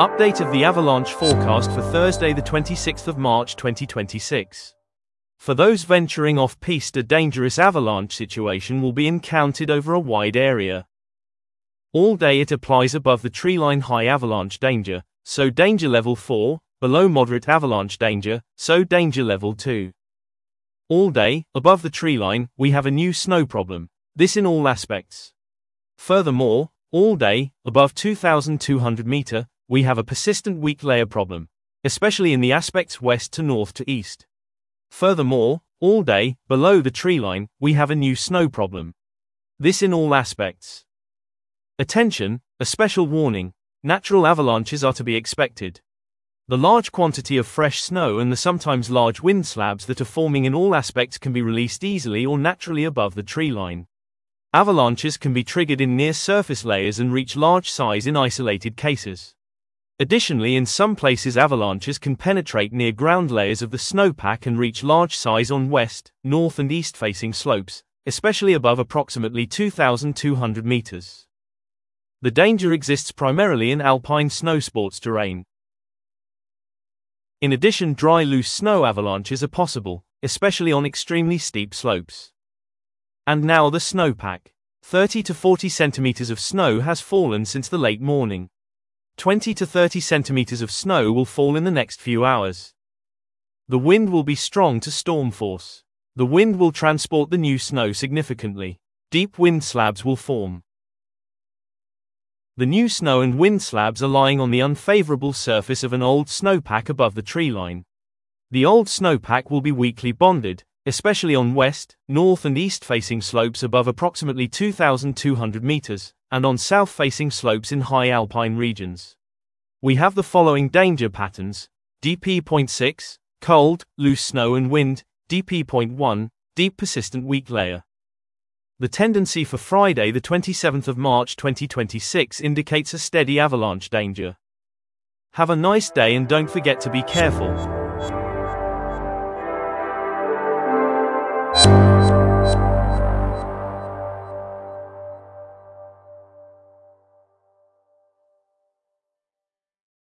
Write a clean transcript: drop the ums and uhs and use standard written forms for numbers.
Update of the avalanche forecast for Thursday the 26th of March 2026. For those venturing off-piste, a dangerous avalanche situation will be encountered over a wide area. All day it applies above the treeline high avalanche danger, so danger level 4, below moderate avalanche danger, so danger level 2. All day, above the treeline, we have a new snow problem, this in all aspects. Furthermore, all day, above 2,200 meter, we have a persistent weak layer problem, especially in the aspects west to north to east. Furthermore, all day, below the treeline, we have a new snow problem. This in all aspects. Attention, a special warning, natural avalanches are to be expected. The large quantity of fresh snow and the sometimes large wind slabs that are forming in all aspects can be released easily or naturally above the treeline. Avalanches can be triggered in near surface layers and reach large size in isolated cases. Additionally, in some places avalanches can penetrate near ground layers of the snowpack and reach large size on west, north and east facing slopes, especially above approximately 2,200 meters. The danger exists primarily in alpine snowsports terrain. In addition, dry loose snow avalanches are possible, especially on extremely steep slopes. And now the snowpack. 30 to 40 centimeters of snow has fallen since the late morning. 20 to 30 centimeters of snow will fall in the next few hours. The wind will be strong to storm force. The wind will transport the new snow significantly. Deep wind slabs will form. The new snow and wind slabs are lying on the unfavorable surface of an old snowpack above the treeline. The old snowpack will be weakly bonded, especially on west, north and east facing slopes above approximately 2,200 meters, and on south facing slopes in high alpine regions. We have the following danger patterns: DP.6, cold, loose snow and wind; DP.1, deep persistent weak layer. The tendency for Friday the 27th of March 2026 indicates a steady avalanche danger. Have a nice day and don't forget to be careful.